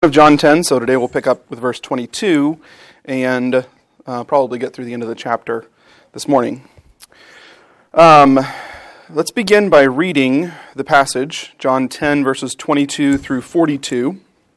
Of John 10, so today we'll pick up with verse 22 and probably get through the end of the chapter this morning. Let's begin by reading the passage, John 10, verses 22 through 42,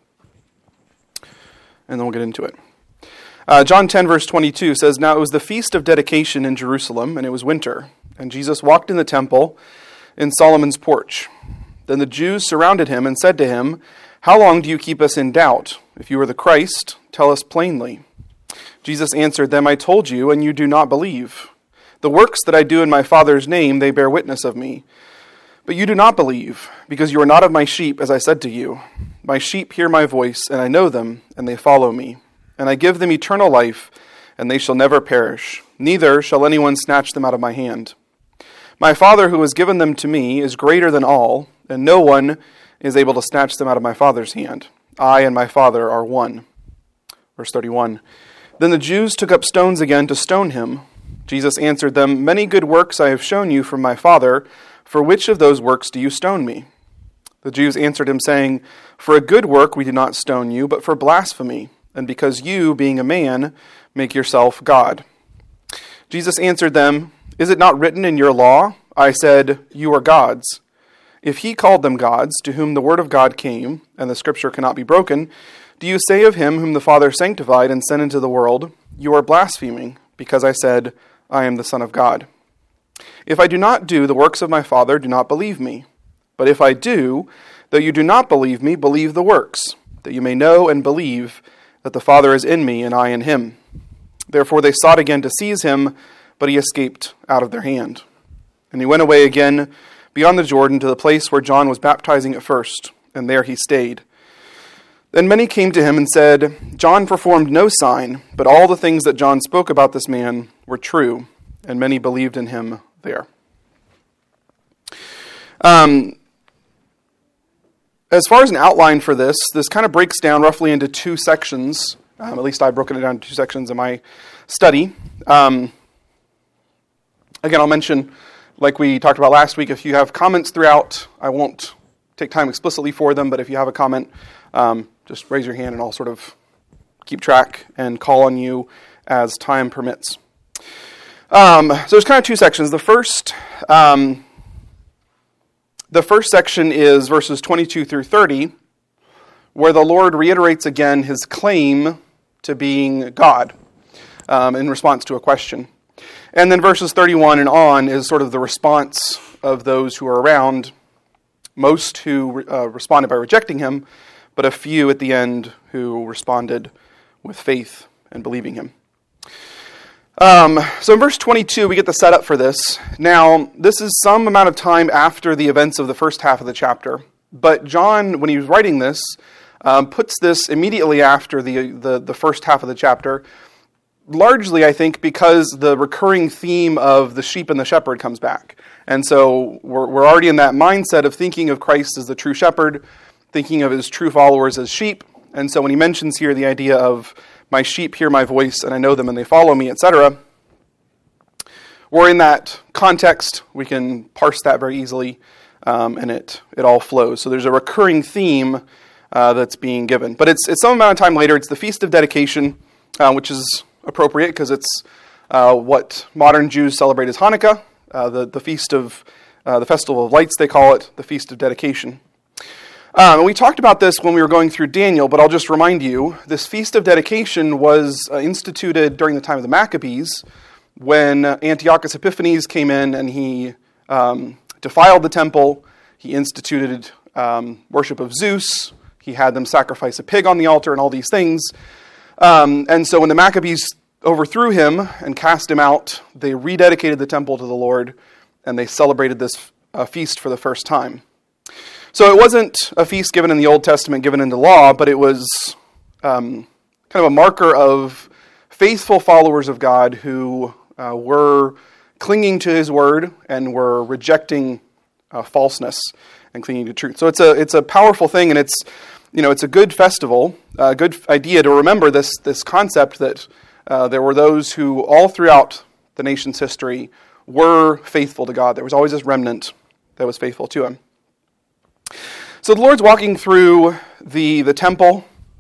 and then we'll get into it. John 10, verse 22 says, "Now it was the feast of dedication in Jerusalem, and it was winter, and Jesus walked in the temple in Solomon's porch. Then the Jews surrounded him and said to him, 'How long do you keep us in doubt? If you are the Christ, tell us plainly.' Jesus answered them, 'I told you, and you do not believe. The works that I do in my Father's name, they bear witness of me. But you do not believe, because you are not of my sheep, as I said to you. My sheep hear my voice, and I know them, and they follow me. And I give them eternal life, and they shall never perish. Neither shall anyone snatch them out of my hand. My Father who has given them to me is greater than all, and no one is able to snatch them out of my Father's hand. I and my Father are one." Verse 31. Then the Jews took up stones again to stone him. Jesus answered them, "Many good works I have shown you from my Father. For which of those works do you stone me?" The Jews answered him, saying, "For a good work we do not stone you, but for blasphemy, and because you, being a man, make yourself God." Jesus answered them, "Is it not written in your law, I said, you are gods? If he called them gods, to whom the word of God came, and the scripture cannot be broken, do you say of him whom the Father sanctified and sent into the world, you are blaspheming, because I said, I am the Son of God? If I do not do the works of my Father, do not believe me. But if I do, though you do not believe me, believe the works, that you may know and believe that the Father is in me and I in him." Therefore they sought again to seize him, but he escaped out of their hand. And he went away again beyond the Jordan to the place where John was baptizing at first, and there he stayed. Then many came to him and said, "John performed no sign, but all the things that John spoke about this man were true," and many believed in him there. As far as an outline for this kind of breaks down roughly into two sections. At least I've broken it down into two sections in my study. Again, I'll mention, like we talked about last week, if you have comments throughout, I won't take time explicitly for them, but if you have a comment, just raise your hand and I'll sort of keep track and call on you as time permits. So there's kind of two sections. The first section is verses 22 through 30, where the Lord reiterates again his claim to being God in response to a question. And then verses 31 and on is sort of the response of those who are around, most who responded by rejecting him, but a few at the end who responded with faith and believing him. So in verse 22, we get the setup for this. Now, this is some amount of time after the events of the first half of the chapter, but John, when he was writing this, puts this immediately after the first half of the chapter, largely, I think, because the recurring theme of the sheep and the shepherd comes back. And so we're already in that mindset of thinking of Christ as the true shepherd, thinking of his true followers as sheep. And so when he mentions here the idea of my sheep hear my voice and I know them and they follow me, etc., we're in that context. We can parse that very easily, and it all flows. So there's a recurring theme that's being given. But it's some amount of time later. It's the Feast of Dedication, which is appropriate because it's what modern Jews celebrate as Hanukkah, the feast of the Festival of Lights, they call it, the Feast of Dedication. And we talked about this when we were going through Daniel, but I'll just remind you, this Feast of Dedication was instituted during the time of the Maccabees, when Antiochus Epiphanes came in and he defiled the temple. He instituted worship of Zeus. He had them sacrifice a pig on the altar and all these things. And so when the Maccabees overthrew him and cast him out, they rededicated the temple to the Lord, and they celebrated this feast for the first time. So it wasn't a feast given in the Old Testament, given in the law, but it was kind of a marker of faithful followers of God who were clinging to his word and were rejecting falseness and clinging to truth. So it's a powerful thing, and it's a good festival, a good idea to remember this concept that there were those who all throughout the nation's history were faithful to God. There was always this remnant that was faithful to him. So the Lord's walking through the temple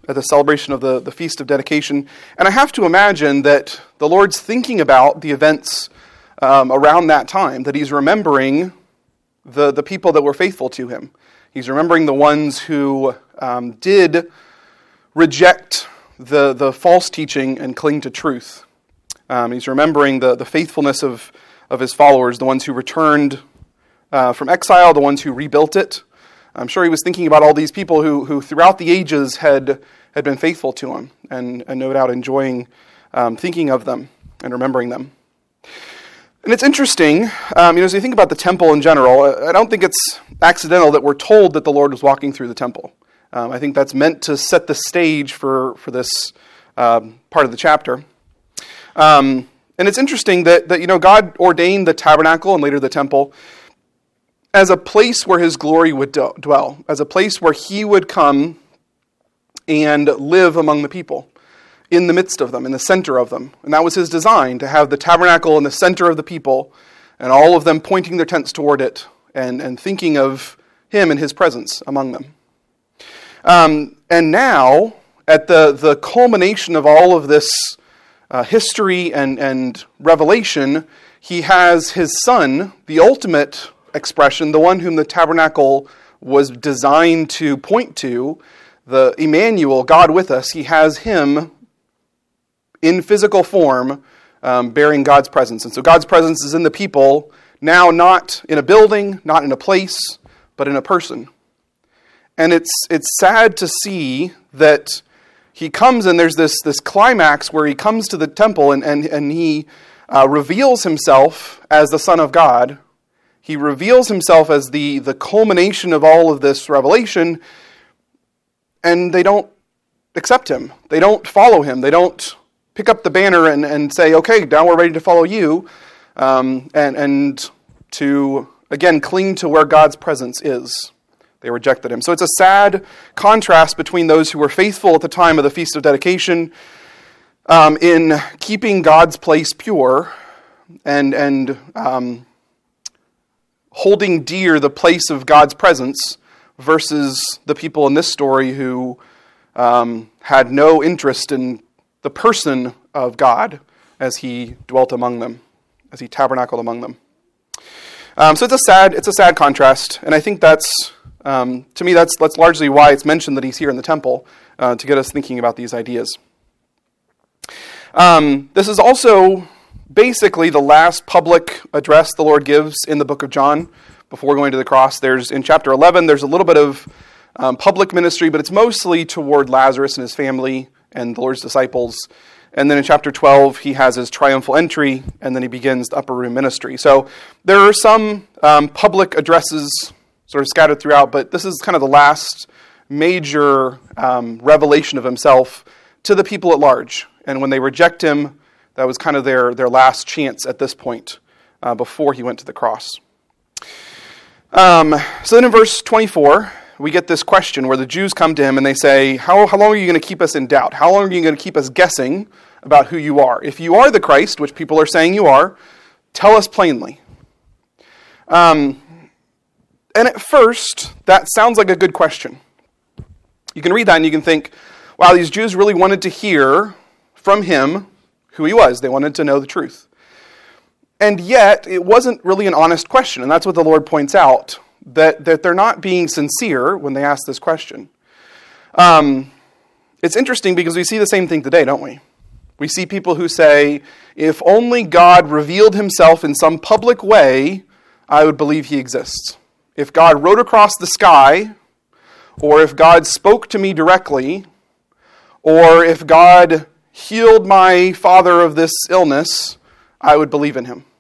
at the celebration of the Feast of Dedication. And I have to imagine that the Lord's thinking about the events around that time, that he's remembering the people that were faithful to him. He's remembering the ones who did reject the false teaching and cling to truth. He's remembering the faithfulness of his followers, the ones who returned from exile, the ones who rebuilt it. I'm sure he was thinking about all these people who throughout the ages had been faithful to him, and no doubt enjoying thinking of them and remembering them. And it's interesting, as you think about the temple in general, I don't think it's accidental that we're told that the Lord was walking through the temple. I think that's meant to set the stage for this part of the chapter. And it's interesting that God ordained the tabernacle and later the temple as a place where his glory would dwell, as a place where he would come and live among the people, in the midst of them, in the center of them. And that was his design, to have the tabernacle in the center of the people, and all of them pointing their tents toward it, and thinking of him and his presence among them. And now, at the culmination of all of this history and revelation, he has his son, the ultimate expression, the one whom the tabernacle was designed to point to, the Emmanuel, God with us. He has him in physical form, bearing God's presence. And so God's presence is in the people, now not in a building, not in a place, but in a person. And it's sad to see that he comes, and there's this climax where he comes to the temple and he reveals himself as the Son of God. He reveals himself as the culmination of all of this revelation, and they don't accept him. They don't follow him. They don't pick up the banner and say, okay, now we're ready to follow you, and to, again, cling to where God's presence is. They rejected him. So it's a sad contrast between those who were faithful at the time of the Feast of Dedication in keeping God's place pure and holding dear the place of God's presence versus the people in this story who had no interest in the person of God as he dwelt among them, as he tabernacled among them. So it's a sad contrast, and I think that's to me that's largely why it's mentioned that he's here in the temple, to get us thinking about these ideas. This is also basically the last public address the Lord gives in the book of John before going to the cross. In chapter 11, there's a little bit of public ministry, but it's mostly toward Lazarus and his family and the Lord's disciples. And then in chapter 12, he has his triumphal entry, and then he begins the upper room ministry. So there are some public addresses sort of scattered throughout, but this is kind of the last major revelation of himself to the people at large. And when they reject him, that was kind of their last chance at this point before he went to the cross. So then in verse 24, we get this question where the Jews come to him and they say, how long are you going to keep us in doubt? How long are you going to keep us guessing about who you are? If you are the Christ, which people are saying you are, tell us plainly. And at first, that sounds like a good question. You can read that and you can think, wow, these Jews really wanted to hear from him who he was. They wanted to know the truth. And yet, it wasn't really an honest question. And that's what the Lord points out, that they're not being sincere when they ask this question. It's interesting because we see the same thing today, don't we? We see people who say, if only God revealed himself in some public way, I would believe he exists. If God rode across the sky, or if God spoke to me directly, or if God healed my father of this illness, I would believe in him.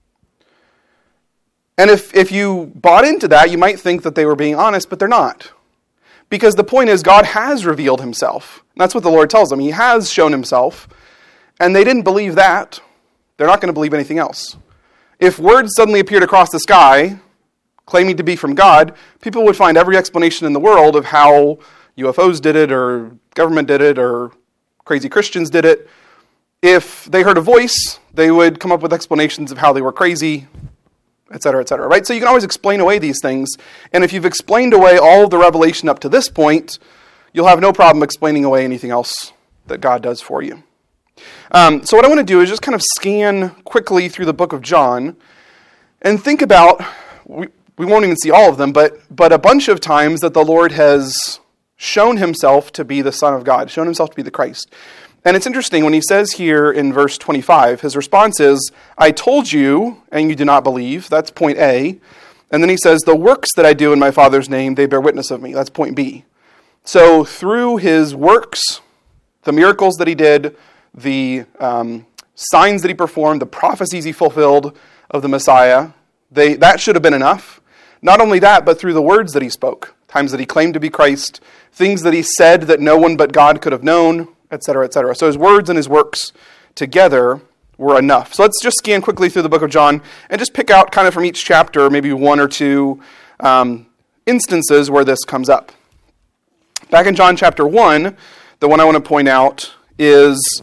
And if you bought into that, you might think that they were being honest, but they're not. Because the point is, God has revealed himself. And that's what the Lord tells them. He has shown himself. And they didn't believe that. They're not going to believe anything else. If words suddenly appeared across the sky, claiming to be from God, people would find every explanation in the world of how UFOs did it, or government did it, or crazy Christians did it. If they heard a voice, they would come up with explanations of how they were crazy, etc., right? So you can always explain away these things. And if you've explained away all of the revelation up to this point, you'll have no problem explaining away anything else that God does for you. So what I want to do is just kind of scan quickly through the book of John and think about, we won't even see all of them, but a bunch of times that the Lord has shown himself to be the Son of God, shown himself to be the Christ. And it's interesting, when he says here in verse 25, his response is, I told you, and you do not believe. That's point A. And then he says, the works that I do in my Father's name, they bear witness of me. That's point B. So through his works, the miracles that he did, the signs that he performed, the prophecies he fulfilled of the Messiah, that should have been enough. Not only that, but through the words that he spoke, times that he claimed to be Christ, things that he said that no one but God could have known, etc., etc. So his words and his works together were enough. So let's just scan quickly through the book of John and just pick out kind of from each chapter maybe one or two instances where this comes up. Back in John chapter 1, the one I want to point out is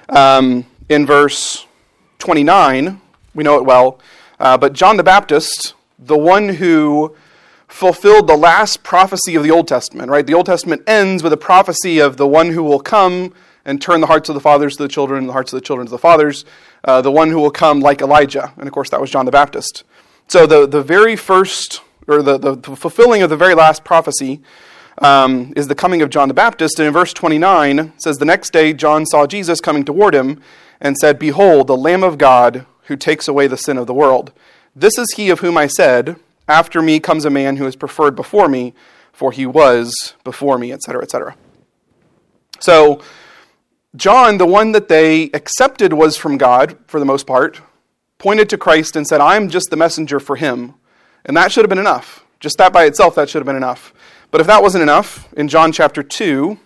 in verse 29. We know it well. But John the Baptist, the one who fulfilled the last prophecy of the Old Testament, right? The Old Testament ends with a prophecy of the one who will come and turn the hearts of the fathers to the children and the hearts of the children to the fathers, the one who will come like Elijah. And of course, that was John the Baptist. So the very first, or the fulfilling of the very last prophecy is the coming of John the Baptist. And in verse 29, it says, the next day John saw Jesus coming toward him and said, behold, the Lamb of God who takes away the sin of the world. This is he of whom I said, after me comes a man who is preferred before me, for he was before me, etc., etc. So, John, the one that they accepted was from God, for the most part, pointed to Christ and said, I'm just the messenger for him. And that should have been enough. Just that by itself, that should have been enough. But if that wasn't enough, in John chapter 2,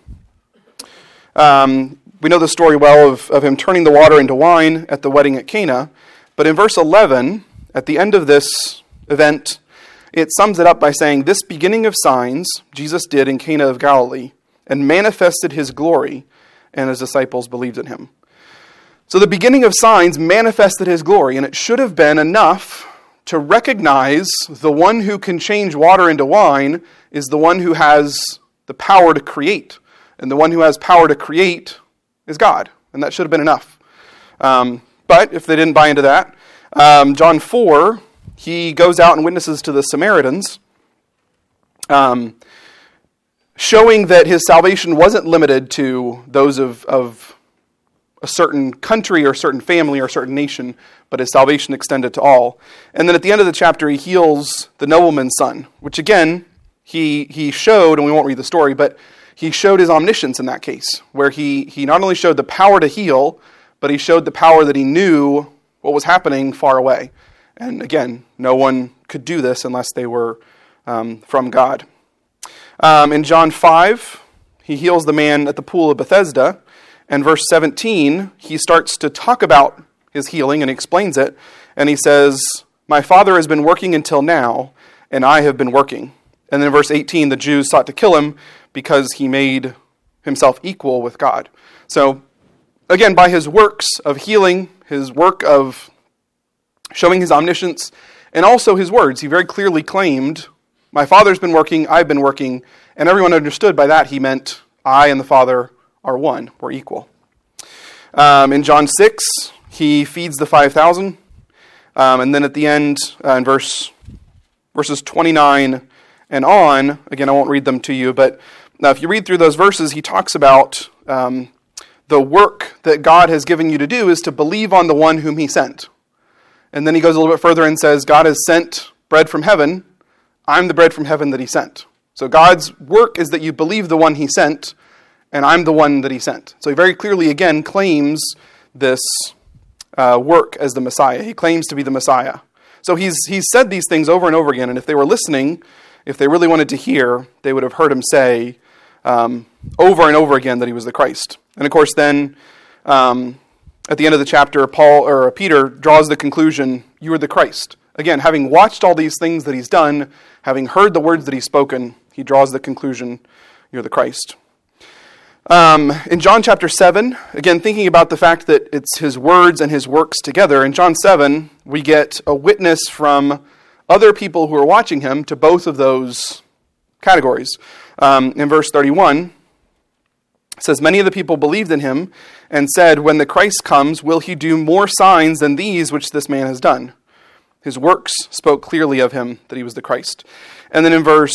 we know the story well of him turning the water into wine at the wedding at Cana. But in verse 11, at the end of this event, it sums it up by saying, this beginning of signs Jesus did in Cana of Galilee and manifested his glory, and his disciples believed in him. So the beginning of signs manifested his glory, and it should have been enough to recognize the one who can change water into wine is the one who has the power to create. And the one who has power to create is God, and that should have been enough. But if they didn't buy into that, John 4, he goes out and witnesses to the Samaritans, showing that his salvation wasn't limited to those of a certain country or a certain family or a certain nation, but his salvation extended to all. And then at the end of the chapter, he heals the nobleman's son, which again, he showed, and we won't read the story, but he showed his omniscience in that case, where he not only showed the power to heal, but he showed the power that he knew what was happening far away. And again, no one could do this unless they were from God. In John 5, he heals the man at the pool of Bethesda. And verse 17, he starts to talk about his healing and he explains it. And he says, my Father has been working until now, and I have been working. And then in verse 18, the Jews sought to kill him because he made himself equal with God. So again, by his works of healing, his work of showing his omniscience, and also his words, he very clearly claimed, my Father's been working, I've been working, and everyone understood by that he meant I and the Father are one, we're equal. In John 6, he feeds the 5,000, and then at the end, in verses 29 and on, again, I won't read them to you, but now if you read through those verses, he talks about the work that God has given you to do is to believe on the one whom he sent. And then he goes a little bit further and says, God has sent bread from heaven. I'm the bread from heaven that he sent. So God's work is that you believe the one he sent, and I'm the one that he sent. So he very clearly, again, claims this work as the Messiah. He claims to be the Messiah. So he's said these things over and over again, and if they were listening, if they really wanted to hear, they would have heard him say over and over again that he was the Christ. And of course then, at the end of the chapter, Peter draws the conclusion, you are the Christ. Again, having watched all these things that he's done, having heard the words that he's spoken, he draws the conclusion, you're the Christ. In John chapter 7, again, thinking about the fact that it's his words and his works together, in John 7, we get a witness from other people who are watching him to both of those categories. In verse 31, It says, many of the people believed in him and said, when the Christ comes, will he do more signs than these which this man has done? His works spoke clearly of him, that he was the Christ. And then in verse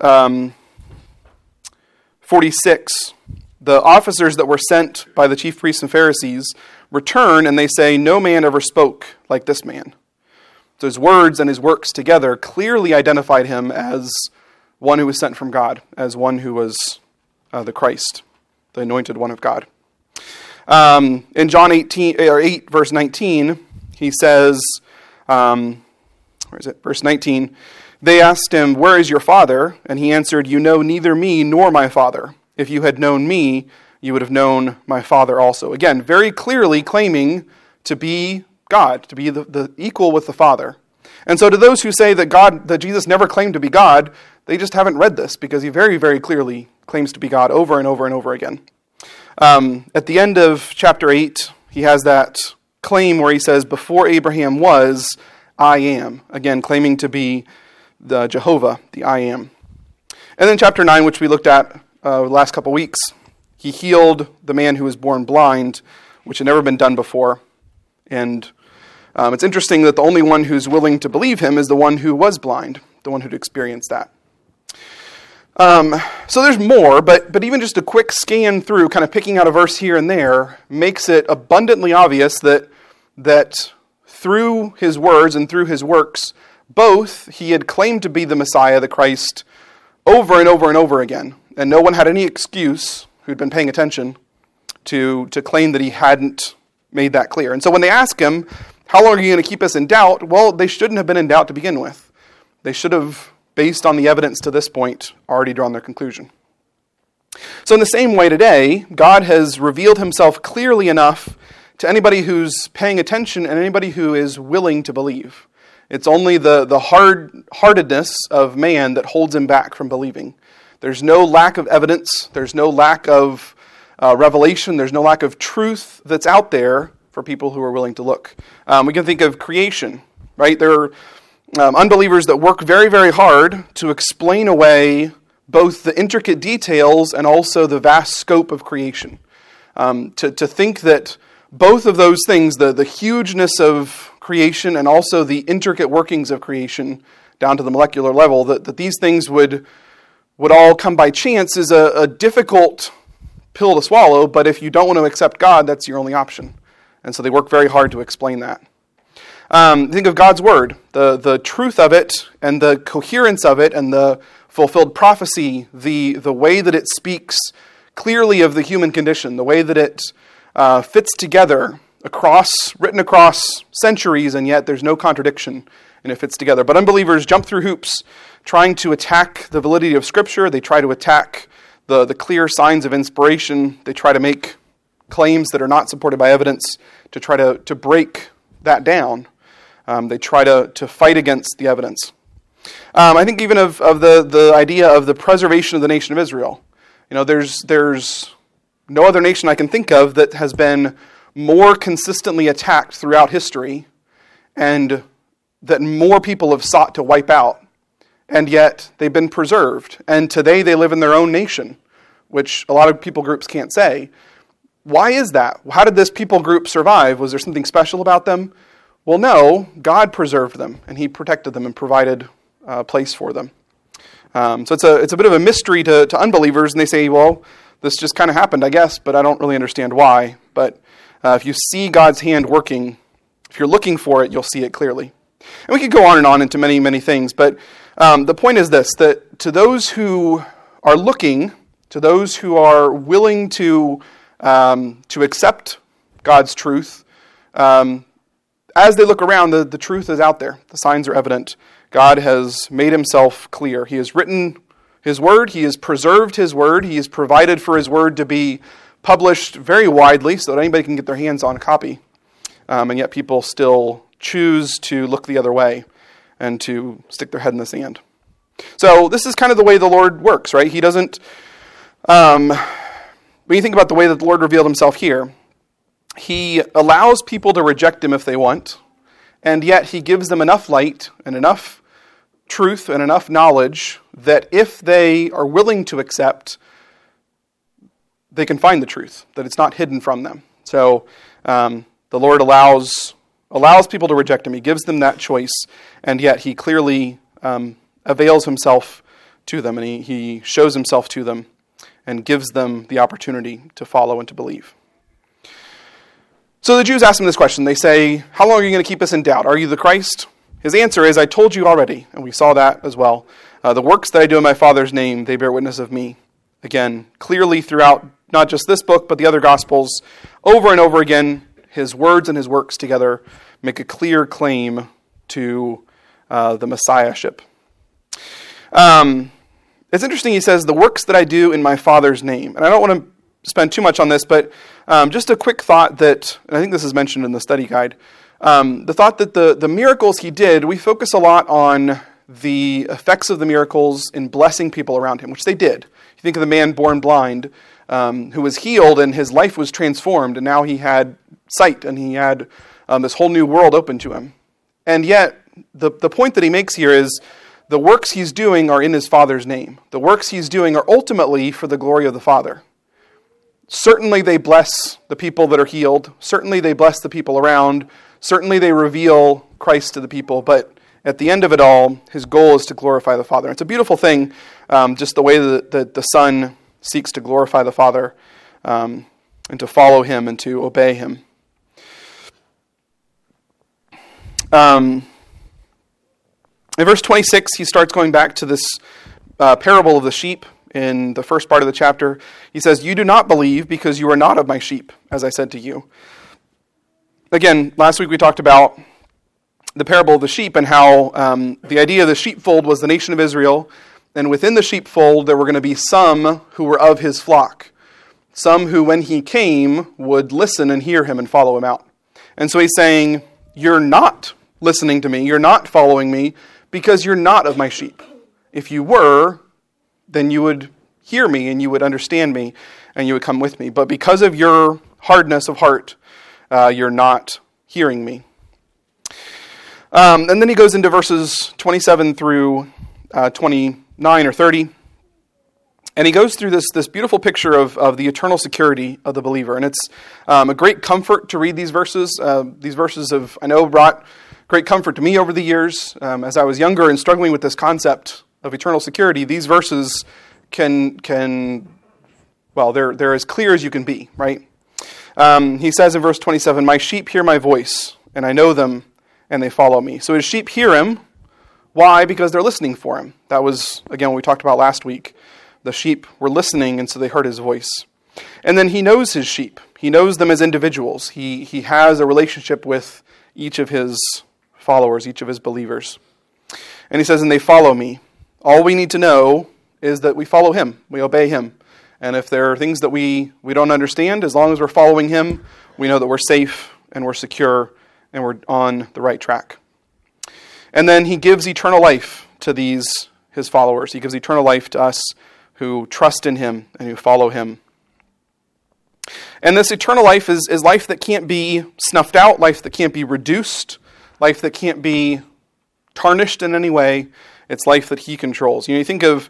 46, the officers that were sent by the chief priests and Pharisees return, and they say, no man ever spoke like this man. So his words and his works together clearly identified him as one who was sent from God, as one who was the Christ, the anointed one of God. In John 8, verse 19, he says, where is it? Verse 19, they asked him, where is your Father? And he answered, you know neither me nor my Father. If you had known me, you would have known my Father also. Again, very clearly claiming to be God, to be the equal with the Father. And so to those who say that Jesus never claimed to be God, they just haven't read this, because he very, very clearly claims to be God over and over and over again. At the end of chapter 8, he has that claim where he says, before Abraham was, I am. Again, claiming to be the Jehovah, the I am. And then chapter 9, which we looked at the last couple weeks, he healed the man who was born blind, which had never been done before. And it's interesting that the only one who's willing to believe him is the one who was blind, the one who'd experienced that. So there's more, but even just a quick scan through, kind of picking out a verse here and there, makes it abundantly obvious that through his words and through his works, both he had claimed to be the Messiah, the Christ, over and over and over again. And no one had any excuse, who'd been paying attention, to claim that he hadn't made that clear. And so when they ask him, how long are you going to keep us in doubt? Well, they shouldn't have been in doubt to begin with. They should have, based on the evidence to this point, already drawn their conclusion. So in the same way today, God has revealed himself clearly enough to anybody who's paying attention and anybody who is willing to believe. It's only the hard-heartedness of man that holds him back from believing. There's no lack of evidence. There's no lack of revelation. There's no lack of truth that's out there for people who are willing to look. We can think of creation, right? There are unbelievers that work very, very hard to explain away both the intricate details and also the vast scope of creation. To think that both of those things, the hugeness of creation and also the intricate workings of creation down to the molecular level, that these things would all come by chance is a difficult pill to swallow, but if you don't want to accept God, that's your only option. And so they work very hard to explain that. Think of God's Word, the truth of it and the coherence of it and the fulfilled prophecy, the way that it speaks clearly of the human condition, the way that it fits together written across centuries, and yet there's no contradiction, and it fits together. But unbelievers jump through hoops trying to attack the validity of Scripture. They try to attack the clear signs of inspiration. They try to make claims that are not supported by evidence to try to break that down. They try to fight against the evidence. I think even of the idea of the preservation of the nation of Israel. There's no other nation I can think of that has been more consistently attacked throughout history and that more people have sought to wipe out, and yet they've been preserved. And today they live in their own nation, which a lot of people groups can't say. Why is that? How did this people group survive? Was there something special about them? Well, no, God preserved them, and he protected them and provided a place for them. So it's a bit of a mystery to unbelievers, and they say, well, this just kind of happened, I guess, but I don't really understand why. But if you see God's hand working, if you're looking for it, you'll see it clearly. And we could go on and on into many, many things, but the point is this, that to those who are looking, to those who are willing to accept God's truth, as they look around, the truth is out there. The signs are evident. God has made himself clear. He has written his word. He has preserved his word. He has provided for his word to be published very widely so that anybody can get their hands on a copy. And yet people still choose to look the other way and to stick their head in the sand. So this is kind of the way the Lord works, right? He doesn't... when you think about the way that the Lord revealed himself here, he allows people to reject him if they want, and yet he gives them enough light and enough truth and enough knowledge that if they are willing to accept, they can find the truth, that it's not hidden from them. So the Lord allows people to reject him. He gives them that choice, and yet he clearly avails himself to them, and he shows himself to them and gives them the opportunity to follow and to believe. So the Jews ask him this question. They say, how long are you going to keep us in doubt? Are you the Christ? His answer is, I told you already, and we saw that as well. The works that I do in my Father's name, they bear witness of me. Again, clearly throughout not just this book, but the other Gospels, over and over again, his words and his works together make a clear claim to the Messiahship. It's interesting, he says, the works that I do in my Father's name. And I don't want to spend too much on this, but just a quick thought that, and I think this is mentioned in the study guide, the thought that the miracles he did, we focus a lot on the effects of the miracles in blessing people around him, which they did. You think of the man born blind, who was healed and his life was transformed, and now he had sight and he had this whole new world open to him. And yet, the point that he makes here is the works he's doing are in his Father's name. The works he's doing are ultimately for the glory of the Father. Certainly they bless the people that are healed. Certainly they bless the people around. Certainly they reveal Christ to the people, but at the end of it all, his goal is to glorify the Father. It's a beautiful thing, just the way that the Son seeks to glorify the Father and to follow him and to obey him. In verse 26, he starts going back to this parable of the sheep in the first part of the chapter. He says, you do not believe because you are not of my sheep, as I said to you. Again, last week we talked about the parable of the sheep and how the idea of the sheepfold was the nation of Israel, and within the sheepfold there were going to be some who were of his flock, some who when he came would listen and hear him and follow him out. And so he's saying, you're not listening to me, you're not following me, because you're not of my sheep. If you were, then you would hear me and you would understand me and you would come with me. But because of your hardness of heart, you're not hearing me. And then he goes into verses 27 through 29 or 30. And he goes through this beautiful picture of the eternal security of the believer. And it's a great comfort to read these verses. These verses have, I know, brought great comfort to me over the years. As I was younger and struggling with this concept of eternal security, these verses they're as clear as you can be, right? He says in verse 27, my sheep hear my voice, and I know them, and they follow me. So his sheep hear him. Why? Because they're listening for him. That was, again, what we talked about last week. The sheep were listening, and so they heard his voice. And then he knows his sheep. He knows them as individuals. He has a relationship with each of his followers, each of his believers. And he says, and they follow me. All we need to know is that we follow him. We obey him. And if there are things that we don't understand, as long as we're following him, we know that we're safe and we're secure and we're on the right track. And then he gives eternal life to his followers. He gives eternal life to us who trust in him and who follow him. And this eternal life is life that can't be snuffed out, life that can't be reduced, life that can't be tarnished in any way. It's life that he controls. You think of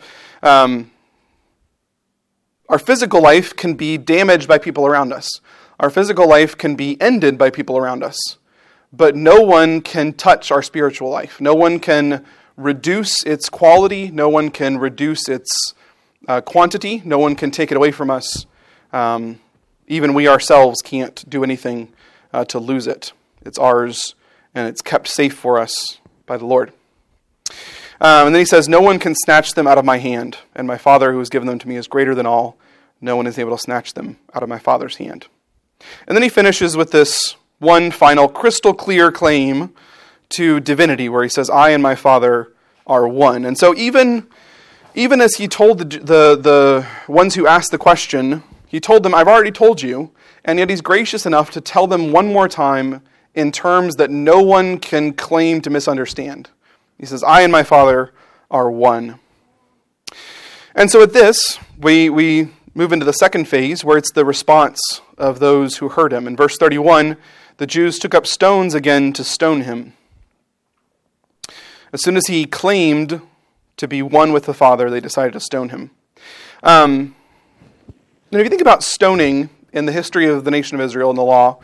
our physical life can be damaged by people around us. Our physical life can be ended by people around us. But no one can touch our spiritual life. No one can reduce its quality. No one can reduce its quantity. No one can take it away from us. Even we ourselves can't do anything to lose it. It's ours, and it's kept safe for us by the Lord. And then he says, no one can snatch them out of my hand, and my Father who has given them to me is greater than all. No one is able to snatch them out of my Father's hand. And then he finishes with this one final crystal clear claim to divinity, where he says, I and my Father are one. And so even as he told the ones who asked the question, he told them, I've already told you, and yet he's gracious enough to tell them one more time in terms that no one can claim to misunderstand. He says, I and my Father are one. And so at this, we move into the second phase, where it's the response of those who heard him. In verse 31, the Jews took up stones again to stone him. As soon as he claimed to be one with the Father, they decided to stone him. And if you think about stoning in the history of the nation of Israel and the law,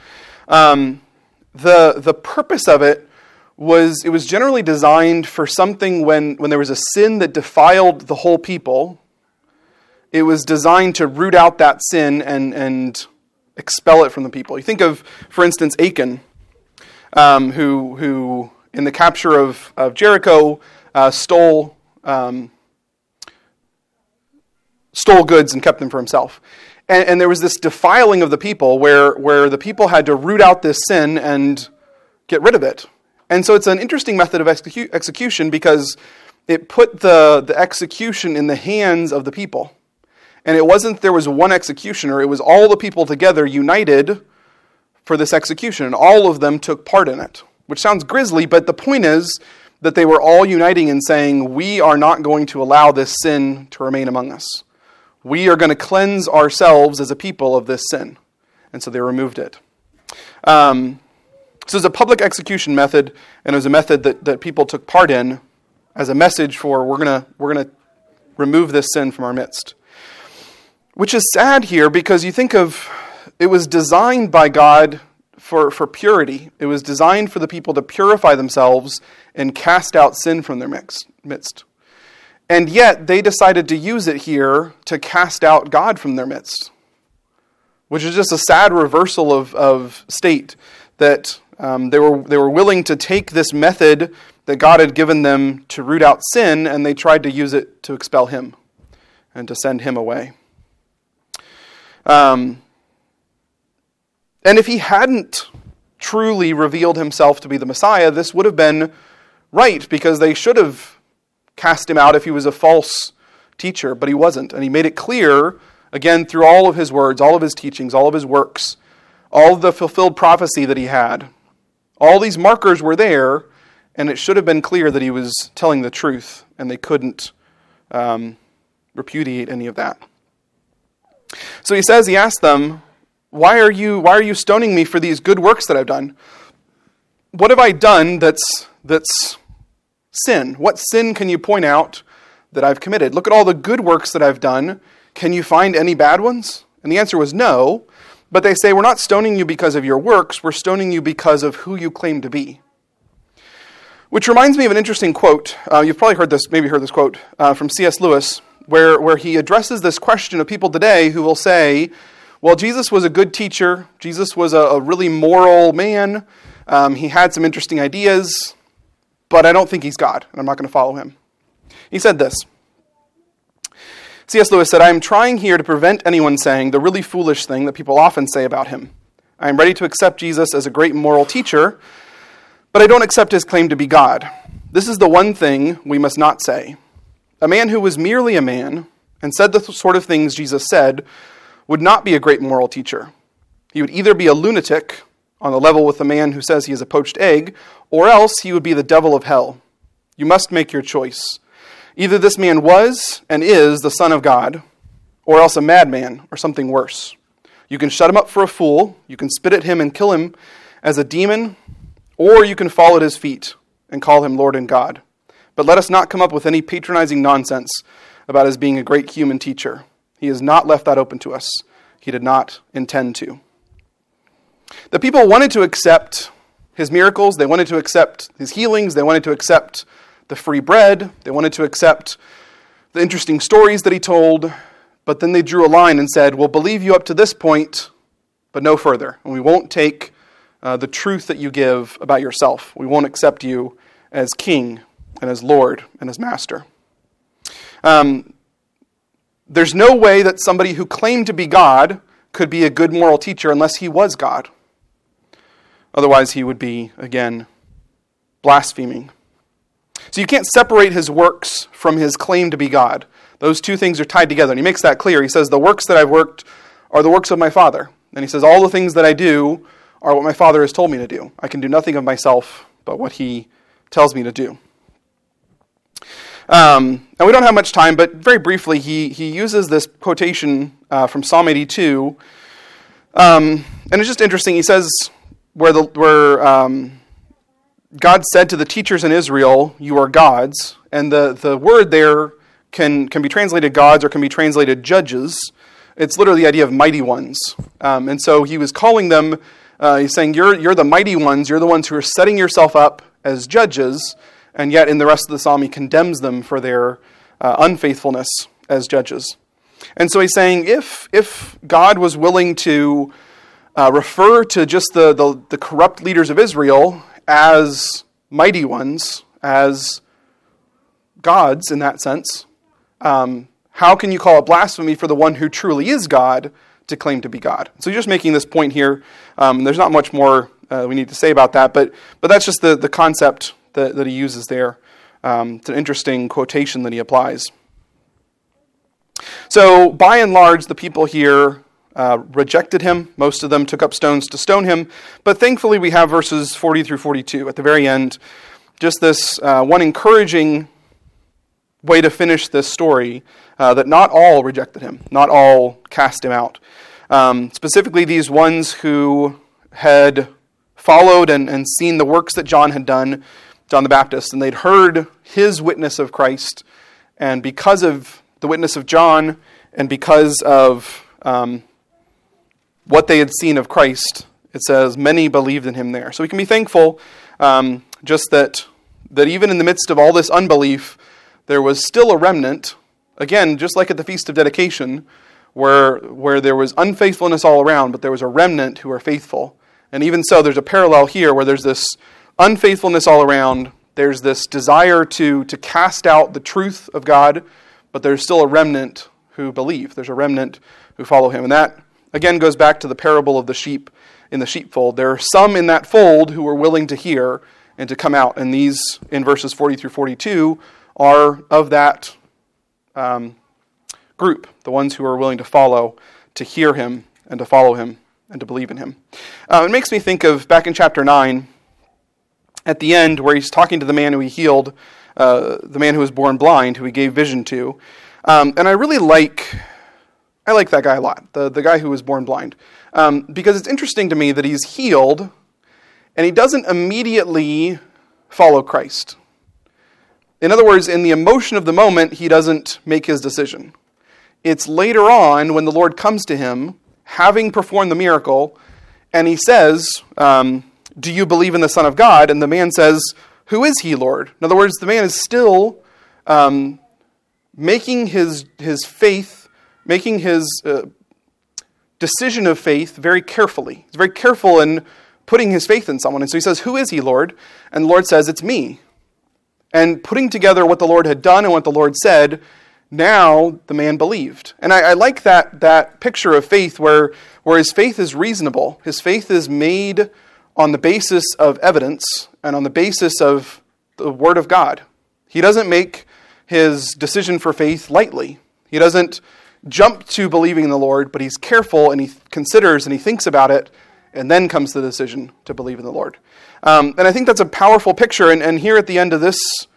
the purpose of it was generally designed for something when there was a sin that defiled the whole people. It was designed to root out that sin and expel it from the people. You think of, for instance, Achan, who in the capture of Jericho stole goods and kept them for himself. And there was this defiling of the people where the people had to root out this sin and get rid of it. And so it's an interesting method of execution because it put the execution in the hands of the people. And it wasn't there was one executioner, it was all the people together united for this execution, and all of them took part in it, which sounds grisly, but the point is that they were all uniting and saying, we are not going to allow this sin to remain among us. We are going to cleanse ourselves as a people of this sin. And so they removed it. So it's a public execution method, and it was a method that people took part in as a message for we're gonna remove this sin from our midst. Which is sad here because you think of it was designed by God for purity. It was designed for the people to purify themselves and cast out sin from their midst. And yet they decided to use it here to cast out God from their midst. Which is just a sad reversal of state that they were willing to take this method that God had given them to root out sin, and they tried to use it to expel him and to send him away. And if he hadn't truly revealed himself to be the Messiah, this would have been right, because they should have cast him out if he was a false teacher, but he wasn't. And he made it clear, again, through all of his words, all of his teachings, all of his works, all of the fulfilled prophecy that he had. All these markers were there, and it should have been clear that he was telling the truth, and they couldn't repudiate any of that. So he asked them, why are you stoning me for these good works that I've done? What have I done that's sin? What sin can you point out that I've committed? Look at all the good works that I've done. Can you find any bad ones? And the answer was no. But they say, we're not stoning you because of your works, we're stoning you because of who you claim to be. Which reminds me of an interesting quote. You've probably heard this quote from C.S. Lewis, where he addresses this question of people today who will say, well, Jesus was a good teacher. Jesus was a really moral man. He had some interesting ideas, but I don't think he's God, and I'm not going to follow him. He said this. C.S. Lewis said, I am trying here to prevent anyone saying the really foolish thing that people often say about him. I am ready to accept Jesus as a great moral teacher, but I don't accept his claim to be God. This is the one thing we must not say. A man who was merely a man and said the sort of things Jesus said would not be a great moral teacher. He would either be a lunatic on the level with the man who says he is a poached egg, or else he would be the devil of hell. You must make your choice. Either this man was and is the Son of God, or else a madman or something worse. You can shut him up for a fool, you can spit at him and kill him as a demon, or you can fall at his feet and call him Lord and God. But let us not come up with any patronizing nonsense about his being a great human teacher. He has not left that open to us. He did not intend to. The people wanted to accept his miracles. They wanted to accept his healings. They wanted to accept the free bread. They wanted to accept the interesting stories that he told. But then they drew a line and said, we'll believe you up to this point, but no further. And we won't take the truth that you give about yourself. We won't accept you as king and as Lord and as master. There's no way that somebody who claimed to be God could be a good moral teacher unless he was God. Otherwise, he would be, again, blaspheming. So you can't separate his works from his claim to be God. Those two things are tied together. And he makes that clear. He says, the works that I've worked are the works of my Father. And he says, all the things that I do are what my Father has told me to do. I can do nothing of myself but what he tells me to do. And we don't have much time, but very briefly, he uses this quotation from Psalm 82. And it's just interesting. He says, where God said to the teachers in Israel, you are gods. And the word there can be translated gods or can be translated judges. it's literally the idea of mighty ones. And so he was calling them, he's saying, you're the mighty ones, you're the ones who are setting yourself up as judges, and yet in the rest of the psalm he condemns them for their unfaithfulness as judges. And so he's saying, if God was willing to refer to just the corrupt leaders of Israel as mighty ones, as gods in that sense, how can you call it blasphemy for the one who truly is God to claim to be God? So he's just making this point here. There's not much more we need to say about that, but that's just the concept that he uses there. It's an interesting quotation that he applies. So by and large, the people here rejected him. Most of them took up stones to stone him. But thankfully, we have verses 40 through 42 at the very end. Just this one encouraging way to finish this story, that not all rejected him, not all cast him out. Specifically, these ones who had followed and seen the works that John had done, John the Baptist, and they'd heard his witness of Christ, and because of the witness of John, and because of what they had seen of Christ, it says many believed in him there. So we can be thankful just that even in the midst of all this unbelief, there was still a remnant, again, just like at the Feast of Dedication, where there was unfaithfulness all around, but there was a remnant who are faithful. And even so, there's a parallel here where there's this unfaithfulness all around, there's this desire to cast out the truth of God, but there's still a remnant who believe. There's a remnant who follow him. And that, again, goes back to the parable of the sheep in the sheepfold. There are some in that fold who were willing to hear and to come out. And these, in verses 40 through 42, are of that group, the ones who are willing to follow, to hear him, and to follow him, and to believe in him. It makes me think of back in chapter 9, at the end, where he's talking to the man who he healed, the man who was born blind, who he gave vision to. And I really like that guy a lot, the guy who was born blind. Because it's interesting to me that he's healed, and he doesn't immediately follow Christ. In other words, in the emotion of the moment, he doesn't make his decision. It's later on when the Lord comes to him, having performed the miracle, and he says, do you believe in the Son of God? And the man says, who is he, Lord? In other words, the man is still making his faith, making his decision of faith very carefully. He's very careful in putting his faith in someone. And so he says, who is he, Lord? And the Lord says, it's me. And putting together what the Lord had done and what the Lord said, now the man believed. And I like that picture of faith where his faith is reasonable. His faith is made on the basis of evidence and on the basis of the Word of God. He doesn't make his decision for faith lightly. He doesn't jump to believing in the Lord, but he's careful and he considers and he thinks about it, and then comes the decision to believe in the Lord. And I think that's a powerful picture. And here at the end of this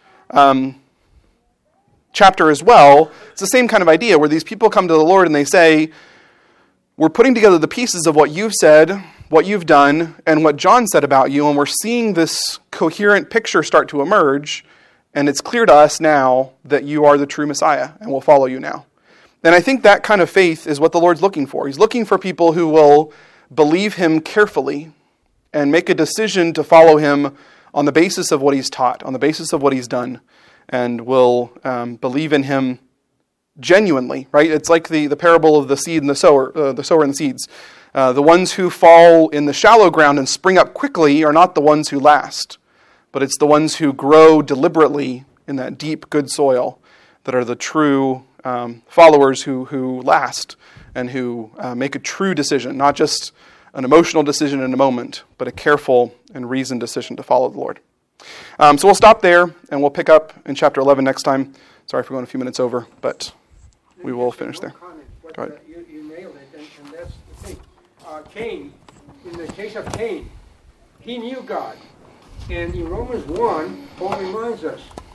chapter as well, it's the same kind of idea where these people come to the Lord and they say, we're putting together the pieces of what you've said, what you've done, and what John said about you, and we're seeing this coherent picture start to emerge, and it's clear to us now that you are the true Messiah, and we'll follow you now. And I think that kind of faith is what the Lord's looking for. He's looking for people who will believe him carefully and make a decision to follow him on the basis of what he's taught, on the basis of what he's done, and will believe in him genuinely, right? It's like the parable of the seed and the sower and the seeds. The ones who fall in the shallow ground and spring up quickly are not the ones who last, but it's the ones who grow deliberately in that deep, good soil that are the true followers who last and who make a true decision, not just an emotional decision in a moment, but a careful and reasoned decision to follow the Lord. So we'll stop there, and we'll pick up in chapter 11 next time. Sorry for going a few minutes over, but we will finish there. Go ahead. You nailed it, and that's the thing. Cain, in the case of Cain, he knew God. And in Romans 1, Paul reminds us